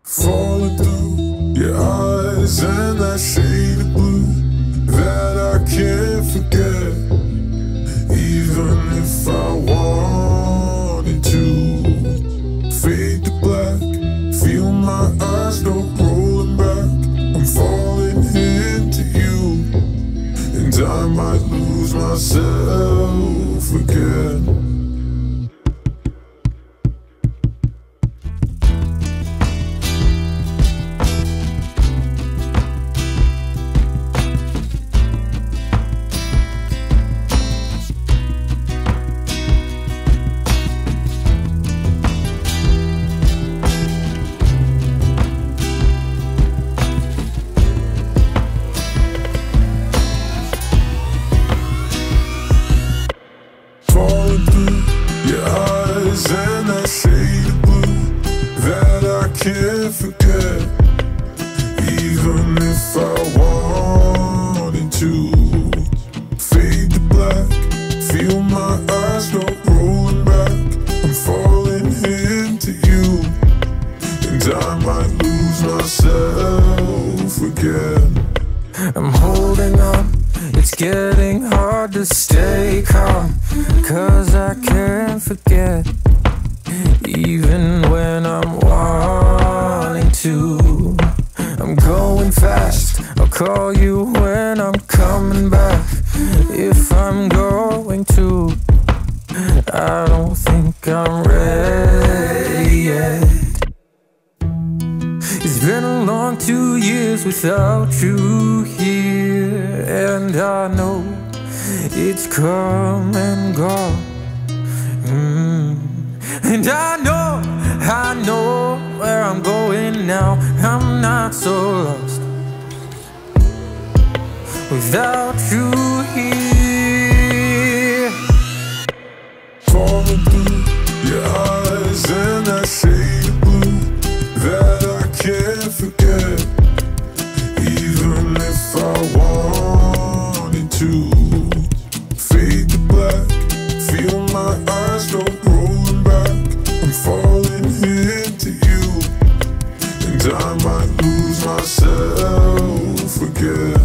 Falling through your eyes and that shade of blue that I can't forget, even if I wanted to. Fade to black, feel my eyes go rolling back. I'm falling into you, and I might lose myself again. Falling through your eyes and that shade of blue that I can't forget, even if I wanted to. Fade to black, feel my eyes go rolling back. I'm falling into you, and I might lose myself again. I'm holding on, it's getting hard to stay calm, 'cause I can't forget, even when I'm wanting to. I'm going fast, I'll call you when I'm coming back, if I'm going to. I don't think I'm ready yet. It's been a long 2 years without you here, and I know it's come and gone. And I know where I'm going now. I'm not so lost without you here. Falling through your eyes and that shade of blue that I can't forget, even if I wanted to. Fade to black, feel my eyes go rolling back. I'm falling into you, and I might lose myself again.